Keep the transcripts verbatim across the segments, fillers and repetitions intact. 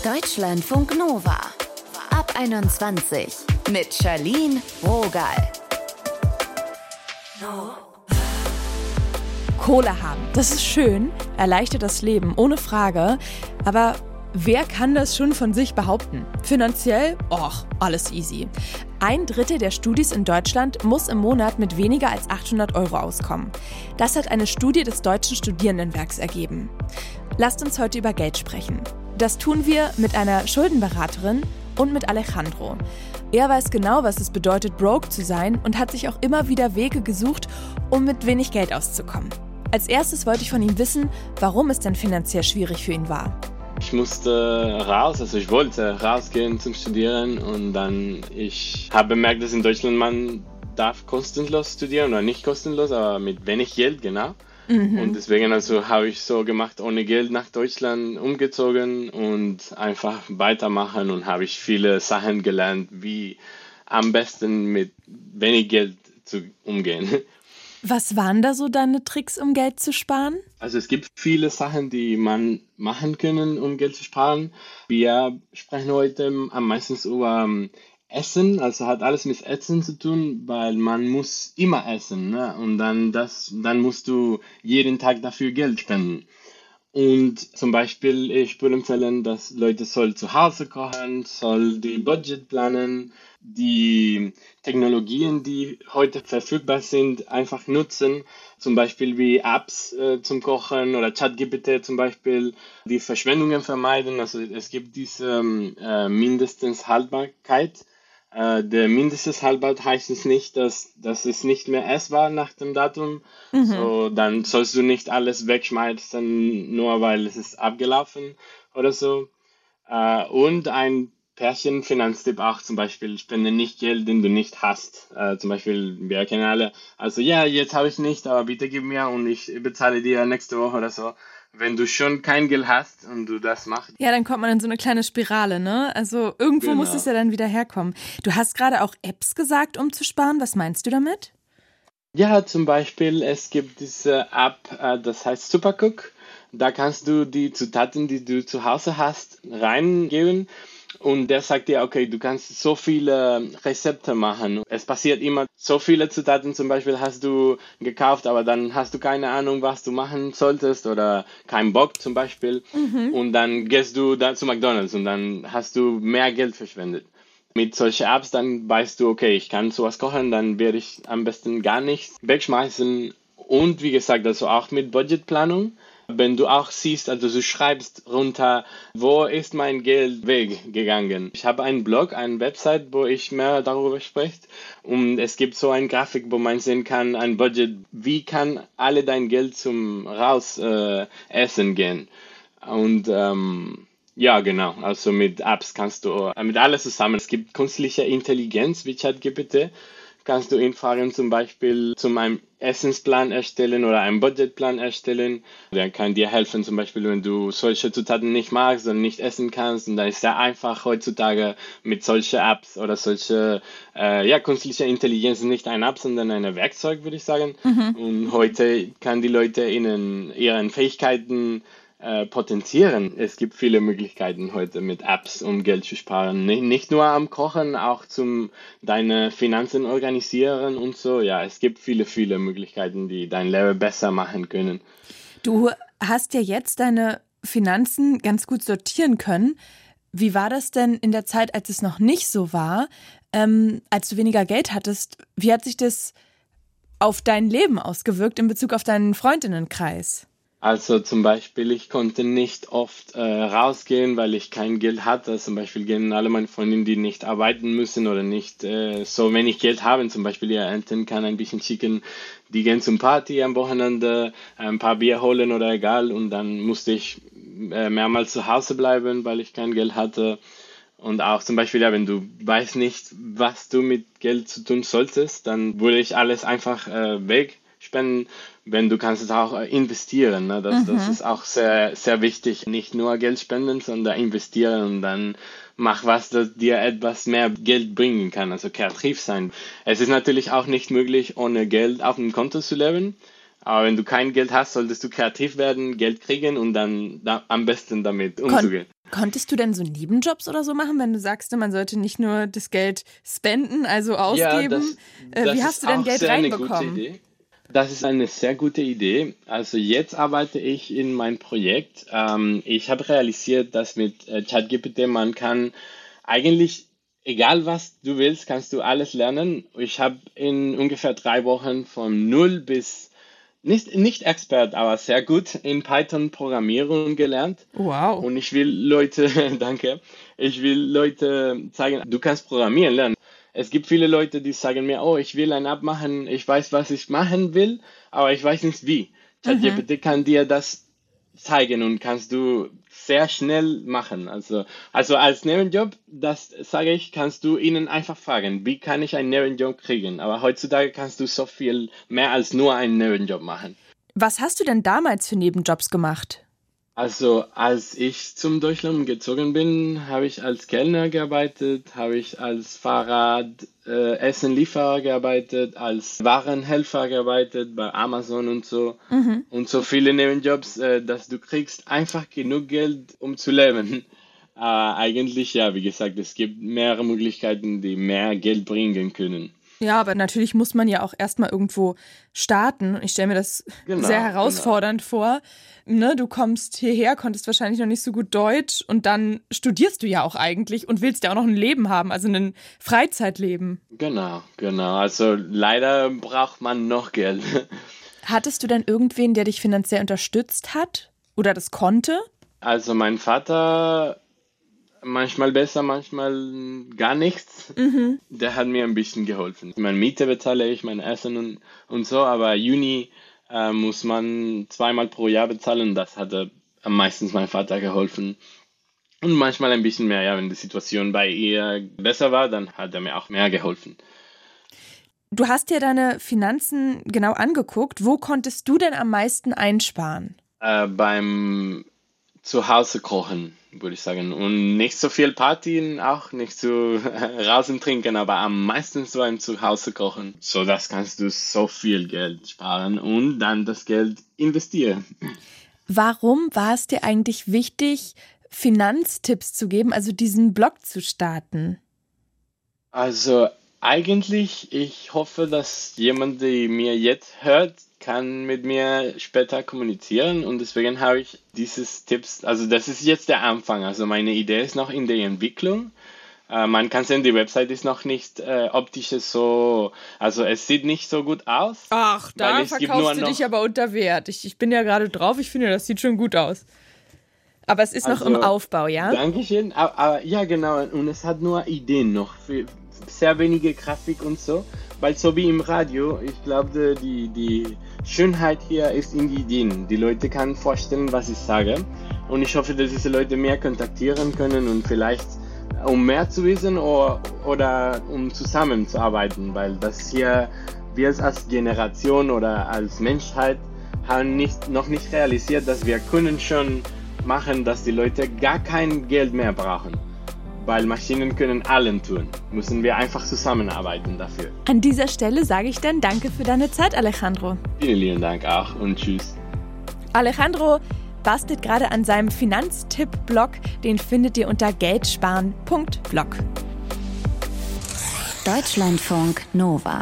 Deutschlandfunk Nova. Ab einundzwanzig mit Charlene Rogal. Kohle haben, das ist schön, erleichtert das Leben, ohne Frage. Aber wer kann das schon von sich behaupten? Finanziell? Och, alles easy. Ein Drittel der Studis in Deutschland muss im Monat mit weniger als achthundert Euro auskommen. Das hat eine Studie des Deutschen Studierendenwerks ergeben. Lasst uns heute über Geld sprechen. Das tun wir mit einer Schuldenberaterin und mit Alejandro. Er weiß genau, was es bedeutet, broke zu sein und hat sich auch immer wieder Wege gesucht, um mit wenig Geld auszukommen. Als erstes wollte ich von ihm wissen, warum es denn finanziell schwierig für ihn war. Ich musste raus, also ich wollte rausgehen zum Studieren und dann, ich habe bemerkt, dass in Deutschland man darf kostenlos studieren oder nicht kostenlos, aber mit wenig Geld, genau. Mhm. Und deswegen also habe ich so gemacht, ohne Geld nach Deutschland umgezogen und einfach weitermachen und habe ich viele Sachen gelernt, wie am besten mit wenig Geld zu umgehen. Was waren da so deine Tricks, um Geld zu sparen? Also es gibt viele Sachen, die man machen können, um Geld zu sparen. Wir sprechen heute am meisten über Essen, also hat alles mit Essen zu tun, weil man muss immer essen, ne? Und dann, das, dann musst du jeden Tag dafür Geld spenden. Und zum Beispiel, ich würde empfehlen, dass Leute soll zu Hause kochen, soll die Budget planen, die Technologien, die heute verfügbar sind, einfach nutzen. Zum Beispiel wie Apps äh, zum Kochen oder ChatGPT zum Beispiel, die Verschwendungen vermeiden. Also es gibt diese äh, mindestens Haltbarkeit. Äh, der mindestens Haltbarkeit heißt es nicht, dass, dass es nicht mehr essbar nach dem Datum. Mhm. So, dann sollst du nicht alles wegschmeißen, nur weil es ist abgelaufen oder so. Äh, und ein Pärchen-Finanztipp auch zum Beispiel, spende nicht Geld, den du nicht hast. Äh, zum Beispiel, wir kennen alle, also ja, jetzt habe ich nicht, aber bitte gib mir und ich bezahle dir nächste Woche oder so. Wenn du schon kein Geld hast und du das machst. Ja, dann kommt man in so eine kleine Spirale, ne? Also irgendwo genau. muss es ja dann wieder herkommen. Du hast gerade auch Apps gesagt, um zu sparen. Was meinst du damit? Ja, zum Beispiel, es gibt diese App, äh, das heißt Supercook. Da kannst du die Zutaten, die du zu Hause hast, reingeben. Und der sagt dir, okay, du kannst so viele Rezepte machen. Es passiert immer, so viele Zutaten zum Beispiel hast du gekauft, aber dann hast du keine Ahnung, was du machen solltest oder keinen Bock zum Beispiel. Mhm. Und dann gehst du da zu McDonald's und dann hast du mehr Geld verschwendet. Mit solchen Apps, dann weißt du, okay, ich kann sowas kochen, dann werde ich am besten gar nichts wegschmeißen. Und wie gesagt, also auch mit Budgetplanung. Wenn du auch siehst, also du schreibst runter, wo ist mein Geld weggegangen. Ich habe einen Blog, eine Website, wo ich mehr darüber spreche. Und es gibt so eine Grafik, wo man sehen kann, ein Budget, wie kann alle dein Geld zum raus äh, essen gehen. Und ähm, ja, genau, also mit Apps kannst du, äh, mit alles zusammen. Es gibt künstliche Intelligenz wie ChatGPT. Kannst du ihn fragen, zum Beispiel zum einem Essensplan erstellen oder einen Budgetplan erstellen. Der kann dir helfen, zum Beispiel, wenn du solche Zutaten nicht magst und nicht essen kannst. Und dann ist es sehr einfach heutzutage mit solchen Apps oder solche, äh, ja, künstliche Intelligenz ist nicht ein App, sondern ein Werkzeug, würde ich sagen. Mhm. Und heute kann die Leute ihnen ihren Fähigkeiten Äh, potenzieren. Es gibt viele Möglichkeiten heute mit Apps, um Geld zu sparen. Nicht, nicht nur am Kochen, auch zum deine Finanzen organisieren und so. Ja, es gibt viele, viele Möglichkeiten, die dein Leben besser machen können. Du hast ja jetzt deine Finanzen ganz gut sortieren können. Wie war das denn in der Zeit, als es noch nicht so war, ähm, als du weniger Geld hattest? Wie hat sich das auf dein Leben ausgewirkt in Bezug auf deinen Freundinnenkreis? Also zum Beispiel, ich konnte nicht oft äh, rausgehen, weil ich kein Geld hatte. Zum Beispiel gehen alle meine Freundinnen, die nicht arbeiten müssen oder nicht äh, so wenig Geld haben. Zum Beispiel ihre Eltern kann ein bisschen schicken, die gehen zum Party am Wochenende, ein paar Bier holen oder egal. Und dann musste ich äh, mehrmals zu Hause bleiben, weil ich kein Geld hatte. Und auch zum Beispiel, ja, wenn du weißt nicht, was du mit Geld zu tun solltest, dann würde ich alles einfach äh, wegspenden. Wenn du kannst es auch investieren, ne? das, mhm. das ist auch sehr, sehr wichtig. Nicht nur Geld spenden, sondern investieren und dann mach was, das dir etwas mehr Geld bringen kann, also kreativ sein. Es ist natürlich auch nicht möglich, ohne Geld auf dem Konto zu leben. Aber wenn du kein Geld hast, solltest du kreativ werden, Geld kriegen und dann da, am besten damit umzugehen. Konntest du denn so Nebenjobs oder so machen, wenn du sagst, man sollte nicht nur das Geld spenden, also ausgeben? Ja, das, das Wie hast du denn Geld reinbekommen? Das ist eine sehr gute Idee. Also jetzt arbeite ich in mein Projekt. Ähm, ich habe realisiert, dass mit äh, ChatGPT man kann eigentlich, egal was du willst, kannst du alles lernen. Ich habe in ungefähr drei Wochen von null bis nicht, nicht Expert, aber sehr gut in Python Programmierung gelernt. Wow. Und ich will Leute, danke, ich will Leute zeigen, du kannst programmieren lernen. Es gibt viele Leute, die sagen mir, oh, ich will ein App machen, ich weiß, was ich machen will, aber ich weiß nicht wie. ChatGPT mhm. kann dir das zeigen und kannst du sehr schnell machen. Also, also als Nebenjob, das sage ich, kannst du ihnen einfach fragen, wie kann ich einen Nebenjob kriegen? Aber heutzutage kannst du so viel mehr als nur einen Nebenjob machen. Was hast du denn damals für Nebenjobs gemacht? Also als ich zum Deutschland gezogen bin, habe ich als Kellner gearbeitet, habe ich als Fahrrad äh, Essenlieferer gearbeitet, als Warenhelfer gearbeitet bei Amazon und so. Mhm. Und so viele Nebenjobs, äh, dass du kriegst einfach genug Geld, um zu leben. Äh, eigentlich, ja, wie gesagt, es gibt mehrere Möglichkeiten, die mehr Geld bringen können. Ja, aber natürlich muss man ja auch erstmal irgendwo starten. Ich stelle mir das genau, sehr herausfordernd genau. vor. Ne, du kommst hierher, konntest wahrscheinlich noch nicht so gut Deutsch und dann studierst du ja auch eigentlich und willst ja auch noch ein Leben haben, also ein Freizeitleben. Genau, genau. Also leider braucht man noch Geld. Hattest du denn irgendwen, der dich finanziell unterstützt hat oder das konnte? Also mein Vater, manchmal besser, manchmal gar nichts. Mhm. Der hat mir ein bisschen geholfen. Meine Miete bezahle ich, mein Essen und, und so, aber Juni äh, muss man zweimal pro Jahr bezahlen. Das hat äh, am meisten mein Vater geholfen. Und manchmal ein bisschen mehr, ja, wenn die Situation bei ihr besser war, dann hat er mir auch mehr geholfen. Du hast dir deine Finanzen genau angeguckt. Wo konntest du denn am meisten einsparen? Äh, beim Zuhause kochen, würde ich sagen. Und nicht so viel Partien, auch nicht so Rasen trinken, aber am meisten so ein Zuhause kochen. So, das kannst du so viel Geld sparen und dann das Geld investieren. Warum war es dir eigentlich wichtig, Finanztipps zu geben, also diesen Blog zu starten? Also eigentlich, ich hoffe, dass jemand, der mir jetzt hört, kann mit mir später kommunizieren und deswegen habe ich dieses Tipps, also das ist jetzt der Anfang, also meine Idee ist noch in der Entwicklung. Äh, man kann sehen, die Website ist noch nicht äh, optisch so, also es sieht nicht so gut aus. Ach, da verkaufst du dich aber unter Wert. Ich, ich bin ja gerade drauf, ich finde, das sieht schon gut aus. Aber es ist also noch im Aufbau, ja? Dankeschön, aber, aber ja genau, und es hat nur Ideen noch, für sehr wenige Grafik und so, weil so wie im Radio, ich glaube, die, die Schönheit hier ist in die Ideen. Die Leute können vorstellen, was ich sage und ich hoffe, dass diese Leute mehr kontaktieren können und vielleicht um mehr zu wissen oder, oder um zusammenzuarbeiten, weil das hier wir als Generation oder als Menschheit haben nicht, noch nicht realisiert, dass wir können schon machen, dass die Leute gar kein Geld mehr brauchen. Weil Maschinen können allen tun. Müssen wir einfach zusammenarbeiten dafür. An dieser Stelle sage ich dann danke für deine Zeit, Alejandro. Vielen lieben Dank auch und tschüss. Alejandro bastelt gerade an seinem Finanztipp-Blog. Den findet ihr unter geldsparen punkt blog. Deutschlandfunk Nova.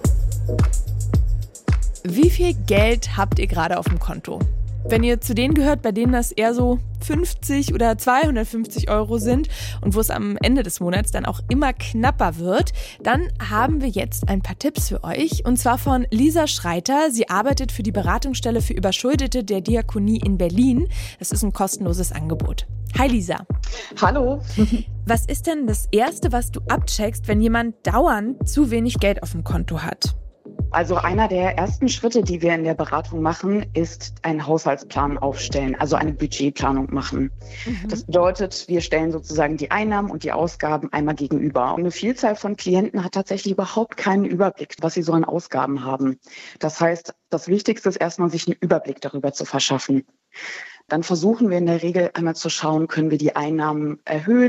Wie viel Geld habt ihr gerade auf dem Konto? Wenn ihr zu denen gehört, bei denen das eher so fünfzig oder zweihundertfünfzig Euro sind und wo es am Ende des Monats dann auch immer knapper wird, dann haben wir jetzt ein paar Tipps für euch. Und zwar von Lisa Schreiter. Sie arbeitet für die Beratungsstelle für Überschuldete der Diakonie in Berlin. Das ist ein kostenloses Angebot. Hi Lisa. Hallo. Was ist denn das Erste, was du abcheckst, wenn jemand dauernd zu wenig Geld auf dem Konto hat? Also einer der ersten Schritte, die wir in der Beratung machen, ist einen Haushaltsplan aufstellen, also eine Budgetplanung machen. Mhm. Das bedeutet, wir stellen sozusagen die Einnahmen und die Ausgaben einmal gegenüber. Und eine Vielzahl von Klienten hat tatsächlich überhaupt keinen Überblick, was sie so an Ausgaben haben. Das heißt, das Wichtigste ist erstmal, sich einen Überblick darüber zu verschaffen. Dann versuchen wir in der Regel einmal zu schauen, können wir die Einnahmen erhöhen,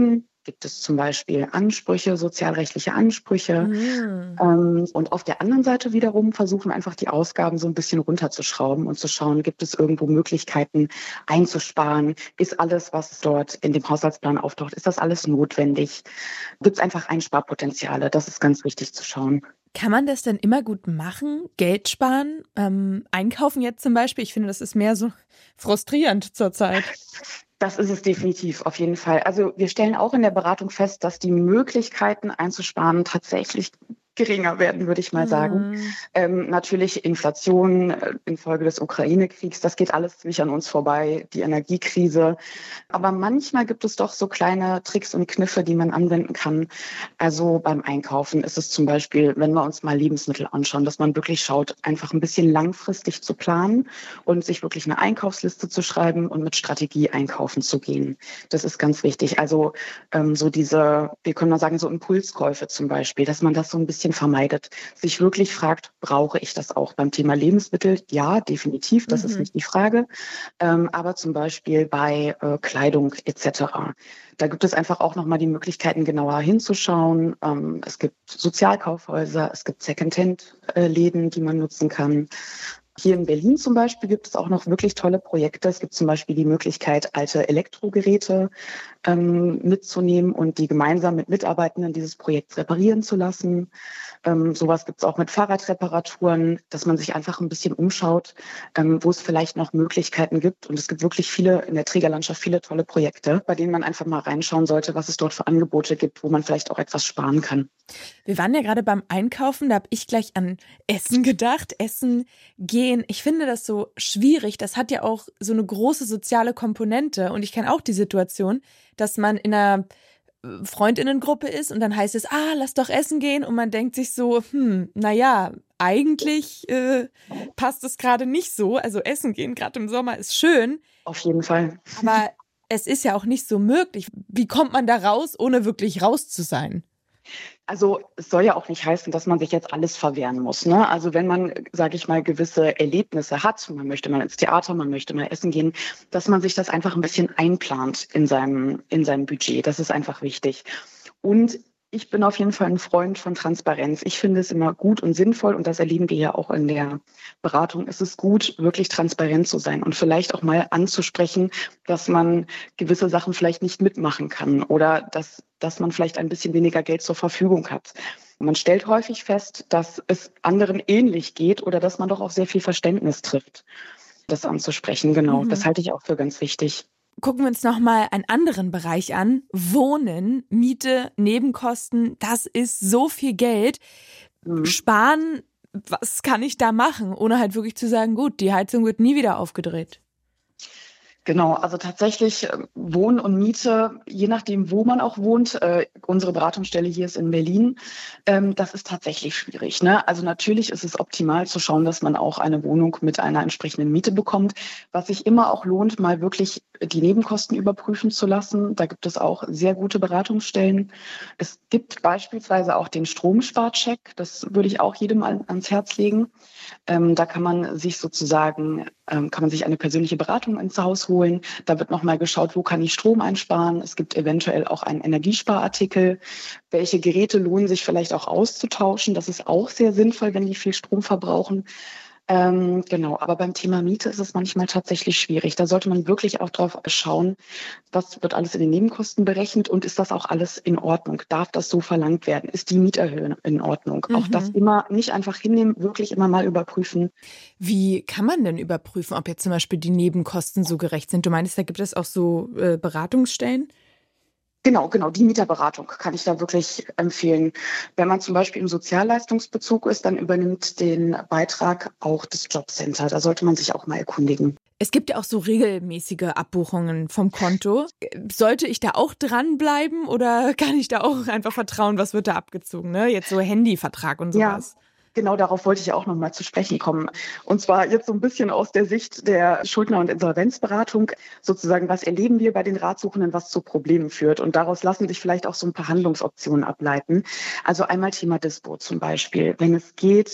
gibt es zum Beispiel Ansprüche, sozialrechtliche Ansprüche. Mhm. Ähm, und auf der anderen Seite wiederum versuchen einfach die Ausgaben so ein bisschen runterzuschrauben und zu schauen, gibt es irgendwo Möglichkeiten einzusparen? Ist alles, was dort in dem Haushaltsplan auftaucht, ist das alles notwendig? Gibt es einfach Einsparpotenziale? Das ist ganz wichtig zu schauen. Kann man das denn immer gut machen? Geld sparen? Ähm, einkaufen jetzt zum Beispiel? Ich finde, das ist mehr so frustrierend zurzeit. Das ist es definitiv, auf jeden Fall. Also wir stellen auch in der Beratung fest, dass die Möglichkeiten einzusparen tatsächlich geringer werden, würde ich mal sagen. Mm. Ähm, natürlich Inflation äh, infolge des Ukraine-Kriegs, das geht alles ziemlich an uns vorbei, die Energiekrise. Aber manchmal gibt es doch so kleine Tricks und Kniffe, die man anwenden kann. Also beim Einkaufen ist es zum Beispiel, wenn wir uns mal Lebensmittel anschauen, dass man wirklich schaut, einfach ein bisschen langfristig zu planen und sich wirklich eine Einkaufsliste zu schreiben und mit Strategie einkaufen zu gehen. Das ist ganz wichtig. Also ähm, so diese, wir können mal sagen, so Impulskäufe zum Beispiel, dass man das so ein bisschen vermeidet, sich wirklich fragt, brauche ich das auch beim Thema Lebensmittel? Ja, definitiv, das Mhm. ist nicht die Frage. Ähm, aber zum Beispiel bei äh, Kleidung et cetera. Da gibt es einfach auch nochmal die Möglichkeiten, genauer hinzuschauen. Ähm, es gibt Sozialkaufhäuser, es gibt Secondhand-Läden, die man nutzen kann. Hier in Berlin zum Beispiel gibt es auch noch wirklich tolle Projekte. Es gibt zum Beispiel die Möglichkeit, alte Elektrogeräte ähm, mitzunehmen und die gemeinsam mit Mitarbeitenden dieses Projekts reparieren zu lassen. Ähm, sowas gibt es auch mit Fahrradreparaturen, dass man sich einfach ein bisschen umschaut, ähm, wo es vielleicht noch Möglichkeiten gibt. Und es gibt wirklich viele in der Trägerlandschaft, viele tolle Projekte, bei denen man einfach mal reinschauen sollte, was es dort für Angebote gibt, wo man vielleicht auch etwas sparen kann. Wir waren ja gerade beim Einkaufen, da habe ich gleich an Essen gedacht. Essen gehen, ich finde das so schwierig. Das hat ja auch so eine große soziale Komponente. Und ich kenne auch die Situation, dass man in einer Freundinnengruppe ist und dann heißt es, ah, lass doch essen gehen. Und man denkt sich so, hm, naja, eigentlich äh, passt es gerade nicht so. Also essen gehen, gerade im Sommer, ist schön. Auf jeden Fall. Aber es ist ja auch nicht so möglich. Wie kommt man da raus, ohne wirklich raus zu sein? Also es soll ja auch nicht heißen, dass man sich jetzt alles verwehren muss. Ne? Also wenn man, sage ich mal, gewisse Erlebnisse hat, man möchte mal ins Theater, man möchte mal essen gehen, dass man sich das einfach ein bisschen einplant in seinem, in seinem Budget. Das ist einfach wichtig. Und ich bin auf jeden Fall ein Freund von Transparenz. Ich finde es immer gut und sinnvoll, und das erleben wir ja auch in der Beratung, es ist gut, wirklich transparent zu sein und vielleicht auch mal anzusprechen, dass man gewisse Sachen vielleicht nicht mitmachen kann oder dass, dass man vielleicht ein bisschen weniger Geld zur Verfügung hat. Man stellt häufig fest, dass es anderen ähnlich geht oder dass man doch auch sehr viel Verständnis trifft, das anzusprechen. Genau, Mhm. das halte ich auch für ganz wichtig. Gucken wir uns nochmal einen anderen Bereich an. Wohnen, Miete, Nebenkosten, das ist so viel Geld. Mhm. Sparen, was kann ich da machen, ohne halt wirklich zu sagen, gut, die Heizung wird nie wieder aufgedreht. Genau, also tatsächlich äh, Wohnen und Miete, je nachdem, wo man auch wohnt. Äh, unsere Beratungsstelle hier ist in Berlin. Ähm, das ist tatsächlich schwierig. Ne? Also natürlich ist es optimal zu schauen, dass man auch eine Wohnung mit einer entsprechenden Miete bekommt. Was sich immer auch lohnt, mal wirklich die Nebenkosten überprüfen zu lassen. Da gibt es auch sehr gute Beratungsstellen. Es gibt beispielsweise auch den Stromsparcheck. Das würde ich auch jedem an, ans Herz legen. Ähm, da kann man sich sozusagen, ähm, kann man sich eine persönliche Beratung ins Haus holen. Da wird nochmal geschaut, wo kann ich Strom einsparen. Es gibt eventuell auch einen Energiesparartikel. Welche Geräte lohnen sich vielleicht auch auszutauschen? Das ist auch sehr sinnvoll, wenn die viel Strom verbrauchen. Ähm, genau, aber beim Thema Miete ist es manchmal tatsächlich schwierig. Da sollte man wirklich auch drauf schauen, was wird alles in den Nebenkosten berechnet und ist das auch alles in Ordnung? Darf das so verlangt werden? Ist die Mieterhöhung in Ordnung? Mhm. Auch das immer nicht einfach hinnehmen, wirklich immer mal überprüfen. Wie kann man denn überprüfen, ob jetzt zum Beispiel die Nebenkosten so gerecht sind? Du meinst, da gibt es auch so äh, Beratungsstellen? Genau, genau. Die Mieterberatung kann ich da wirklich empfehlen. Wenn man zum Beispiel im Sozialleistungsbezug ist, dann übernimmt den Beitrag auch das Jobcenter. Da sollte man sich auch mal erkundigen. Es gibt ja auch so regelmäßige Abbuchungen vom Konto. Sollte ich da auch dranbleiben oder kann ich da auch einfach vertrauen, was wird da abgezogen? Ne? Jetzt so Handyvertrag und sowas. Ja. Genau, darauf wollte ich auch noch mal zu sprechen kommen. Und zwar jetzt so ein bisschen aus der Sicht der Schuldner- und Insolvenzberatung. Sozusagen, was erleben wir bei den Ratsuchenden, was zu Problemen führt? Und daraus lassen sich vielleicht auch so ein paar Handlungsoptionen ableiten. Also einmal Thema Dispo zum Beispiel. Wenn es geht,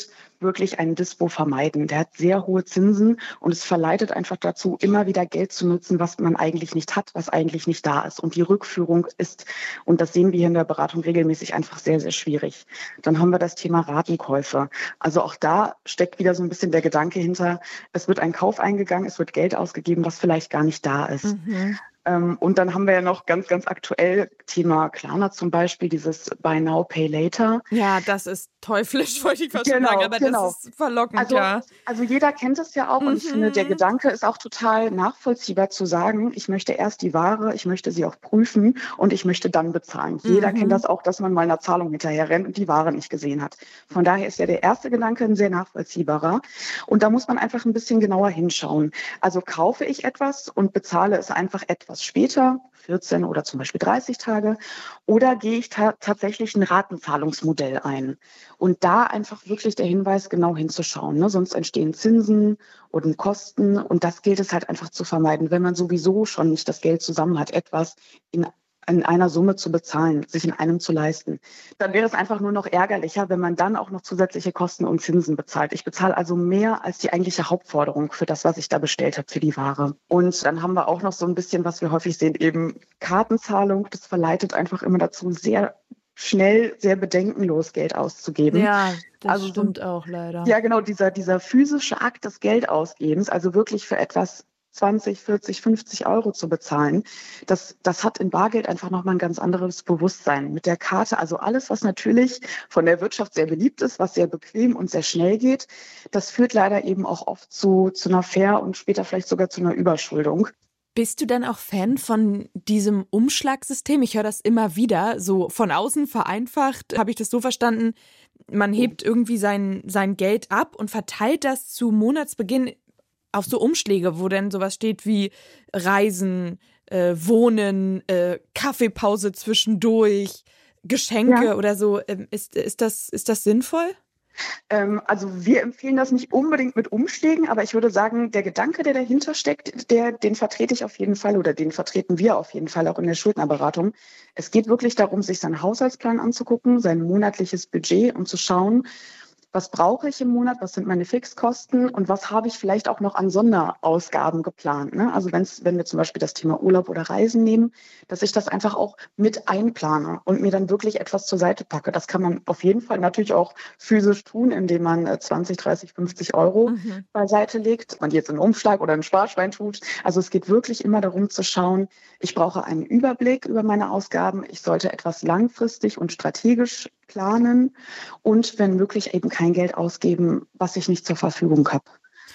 wirklich einen Dispo vermeiden. Der hat sehr hohe Zinsen und es verleitet einfach dazu, immer wieder Geld zu nutzen, was man eigentlich nicht hat, was eigentlich nicht da ist. Und die Rückführung ist, und das sehen wir hier in der Beratung regelmäßig, einfach sehr, sehr schwierig. Dann haben wir das Thema Ratenkäufe. Also auch da steckt wieder so ein bisschen der Gedanke hinter, es wird ein Kauf eingegangen, es wird Geld ausgegeben, was vielleicht gar nicht da ist. Mhm. Ähm, und dann haben wir ja noch ganz, ganz aktuell Thema Klarna zum Beispiel, dieses Buy Now, Pay Later. Ja, das ist teuflisch, wollte ich fast genau, sagen, aber genau. das ist verlockend, also, ja. Also jeder kennt es ja auch mhm. und ich finde, der Gedanke ist auch total nachvollziehbar zu sagen, ich möchte erst die Ware, ich möchte sie auch prüfen und ich möchte dann bezahlen. Mhm. Jeder kennt das auch, dass man mal einer Zahlung hinterher rennt und die Ware nicht gesehen hat. Von daher ist ja der erste Gedanke ein sehr nachvollziehbarer und da muss man einfach ein bisschen genauer hinschauen. Also kaufe ich etwas und bezahle es einfach etwas später, vierzehn oder zum Beispiel dreißig Tage, oder gehe ich ta- tatsächlich ein Ratenzahlungsmodell ein? Und da einfach wirklich der Hinweis, genau hinzuschauen. Ne? Sonst entstehen Zinsen und Kosten und das gilt es halt einfach zu vermeiden, wenn man sowieso schon nicht das Geld zusammen hat, etwas in in einer Summe zu bezahlen, sich in einem zu leisten. Dann wäre es einfach nur noch ärgerlicher, wenn man dann auch noch zusätzliche Kosten und Zinsen bezahlt. Ich bezahle also mehr als die eigentliche Hauptforderung für das, was ich da bestellt habe, für die Ware. Und dann haben wir auch noch so ein bisschen, was wir häufig sehen, eben Kartenzahlung. Das verleitet einfach immer dazu, sehr schnell, sehr bedenkenlos Geld auszugeben. Ja, das also stimmt so, auch leider. Ja, genau, dieser, dieser physische Akt des Geldausgebens, also wirklich für etwas zwanzig, vierzig, fünfzig Euro zu bezahlen, das, das hat in Bargeld einfach nochmal ein ganz anderes Bewusstsein. Mit der Karte, also alles, was natürlich von der Wirtschaft sehr beliebt ist, was sehr bequem und sehr schnell geht, das führt leider eben auch oft zu, zu einer Fair- und später vielleicht sogar zu einer Überschuldung. Bist du dann auch Fan von diesem Umschlagsystem? Ich höre das immer wieder, so von außen vereinfacht, habe ich das so verstanden, man hebt irgendwie sein, sein Geld ab und verteilt das zu Monatsbeginn auf so Umschläge, wo dann sowas steht wie Reisen, äh, Wohnen, äh, Kaffeepause zwischendurch, Geschenke ja. oder so. Ähm, ist, ist das, ist das sinnvoll? Ähm, also wir empfehlen das nicht unbedingt mit Umschlägen, aber ich würde sagen, der Gedanke, der dahinter steckt, der, den vertrete ich auf jeden Fall oder den vertreten wir auf jeden Fall auch in der Schuldnerberatung. Es geht wirklich darum, sich seinen Haushaltsplan anzugucken, sein monatliches Budget und zu schauen, was brauche ich im Monat, was sind meine Fixkosten und was habe ich vielleicht auch noch an Sonderausgaben geplant. Ne? Also wenn's, wenn wir zum Beispiel das Thema Urlaub oder Reisen nehmen, dass ich das einfach auch mit einplane und mir dann wirklich etwas zur Seite packe. Das kann man auf jeden Fall natürlich auch physisch tun, indem man zwanzig, dreißig, fünfzig Euro mhm. beiseite legt, man jetzt einen Umschlag oder einen Sparschwein tut. Also es geht wirklich immer darum zu schauen, ich brauche einen Überblick über meine Ausgaben, ich sollte etwas langfristig und strategisch planen und wenn möglich eben kein Geld ausgeben, was ich nicht zur Verfügung habe.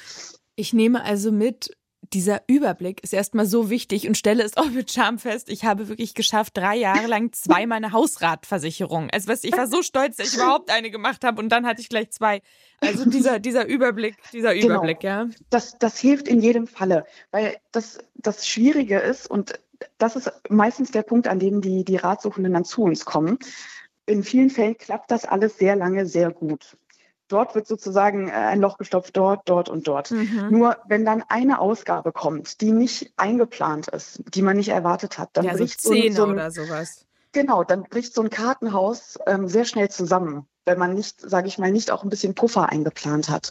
Ich nehme also mit, dieser Überblick ist erstmal so wichtig und stelle es auch mit Charme fest. Ich habe wirklich geschafft, drei Jahre lang zweimal eine Hausratversicherung. Also ich war so stolz, dass ich überhaupt eine gemacht habe und dann hatte ich gleich zwei. Also dieser, dieser Überblick, dieser Überblick, genau. ja. Das, das hilft in jedem Falle, weil das, das Schwierige ist und das ist meistens der Punkt, an dem die, die Ratsuchenden dann zu uns kommen. In vielen Fällen klappt das alles sehr lange sehr gut. Dort wird sozusagen ein Loch gestopft, dort, dort und dort. Mhm. Nur wenn dann eine Ausgabe kommt, die nicht eingeplant ist, die man nicht erwartet hat, dann ja, bricht so Zähne so ein, oder sowas. Genau, dann bricht so ein Kartenhaus ähm, sehr schnell zusammen, wenn man nicht, sage ich mal, nicht auch ein bisschen Puffer eingeplant hat.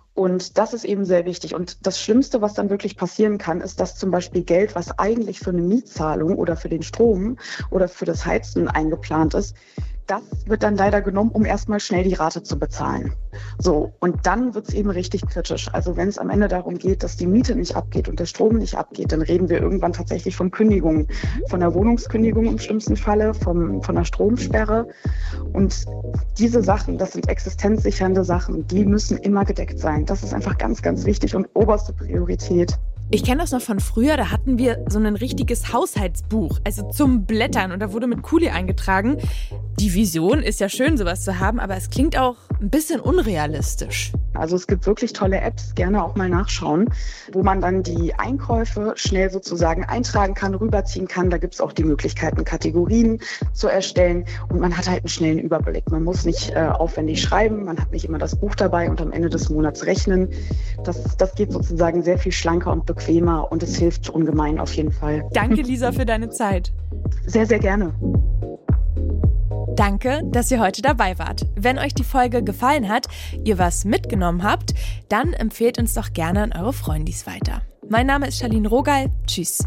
Und das ist eben sehr wichtig. Und das Schlimmste, was dann wirklich passieren kann, ist, dass zum Beispiel Geld, was eigentlich für eine Mietzahlung oder für den Strom oder für das Heizen eingeplant ist, das wird dann leider genommen, um erstmal schnell die Rate zu bezahlen. So, und dann wird es eben richtig kritisch. Also wenn es am Ende darum geht, dass die Miete nicht abgeht und der Strom nicht abgeht, dann reden wir irgendwann tatsächlich von Kündigungen, von der Wohnungskündigung im schlimmsten Falle, vom, von der Stromsperre. Und diese Sachen, das sind existenzsichernde Sachen, die müssen immer gedeckt sein. Das ist einfach ganz, ganz wichtig und oberste Priorität. Ich kenne das noch von früher, da hatten wir so ein richtiges Haushaltsbuch, also zum Blättern und da wurde mit Kuli eingetragen. Die Vision ist ja schön, sowas zu haben, aber es klingt auch ein bisschen unrealistisch. Also es gibt wirklich tolle Apps, gerne auch mal nachschauen, wo man dann die Einkäufe schnell sozusagen eintragen kann, rüberziehen kann. Da gibt es auch die Möglichkeiten, Kategorien zu erstellen und man hat halt einen schnellen Überblick. Man muss nicht äh, aufwendig schreiben, man hat nicht immer das Buch dabei und am Ende des Monats rechnen. Das, das geht sozusagen sehr viel schlanker und bequemer und es hilft ungemein auf jeden Fall. Danke, Lisa, für deine Zeit. Sehr, sehr gerne. Danke, dass ihr heute dabei wart. Wenn euch die Folge gefallen hat, ihr was mitgenommen habt, dann empfehlt uns doch gerne an eure Freundis weiter. Mein Name ist Charlene Rogal. Tschüss.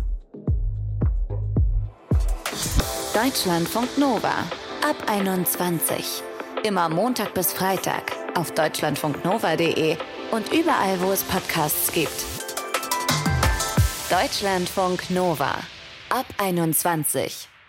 Deutschlandfunk Nova ab einundzwanzig. Immer Montag bis Freitag auf deutschlandfunknova punkt de und überall, wo es Podcasts gibt. Deutschlandfunk Nova ab einundzwanzig.